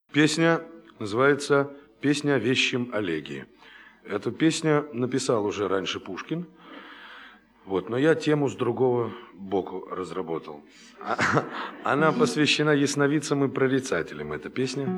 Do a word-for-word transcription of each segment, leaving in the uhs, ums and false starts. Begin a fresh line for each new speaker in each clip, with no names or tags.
Песня называется «Песня о вещем Олеге». Эту песню написал уже раньше Пушкин, вот, но я тему с другого боку разработал. Она посвящена ясновидцам и прорицателям, эта песня.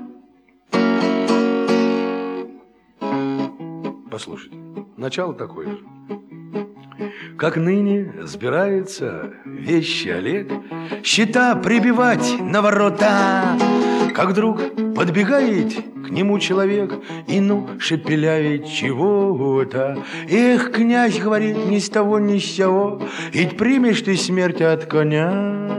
Послушайте, начало такое же. Как ныне сбирается вещи Олег счета прибивать на ворота, как вдруг подбегает к нему человек и ну шепелявит чего-то. Эх, князь, говорит, ни с того ни с сего, ведь примешь ты смерть от коня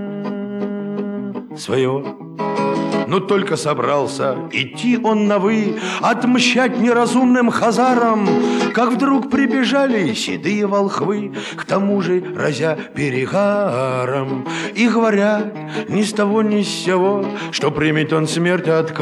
своего. Но только собрался идти он на «вы», отмщать неразумным хазарам, как вдруг прибежали седые волхвы, к тому же разя перегаром, и говорят ни с того ни с сего, что примет он смерть от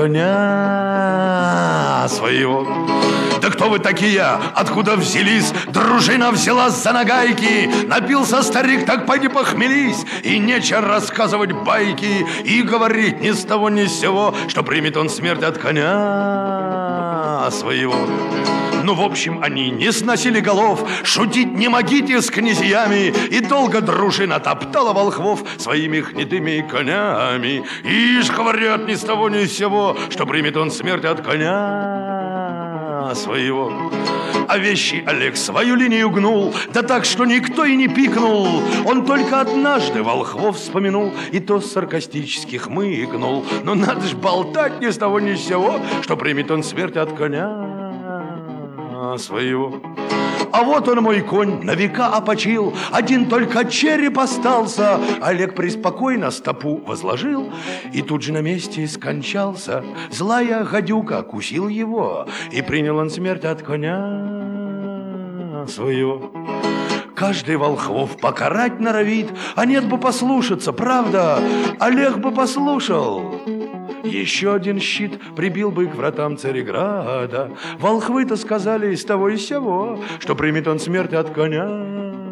коня своего. Да кто вы такие? Откуда взялись? Дружина взялась за нагайки. Напился старик, так поди похмелись, и нечего рассказывать байки и говорить ни с того ни с сего, что примет он смерть от коня своего. Ну, в общем, они не сносили голов, шутить не могите с князьями, и долго дружина топтала волхвов своими гнедыми конями. Ишь, говорят, ни с того ни с сего, что примет он смерть от коня своего. А вещий Олег свою линию гнул, да так, что никто и не пикнул. Он только однажды волхвов вспомянул, и то саркастически хмыкнул. Но надо ж болтать ни с того ни с сего, что примет он смерть от коня своего. А вот он, мой конь, на века опочил, один только череп остался. Олег преспокойно стопу возложил и тут же на месте скончался. Злая гадюка кусил его, и принял он смерть от коня своего. Каждый волхвов покарать норовит, а нет бы послушаться, правда, Олег бы послушал. Еще один щит прибил бы к вратам Цареграда. Волхвы-то сказали из того и сего, что примет он смерть от коня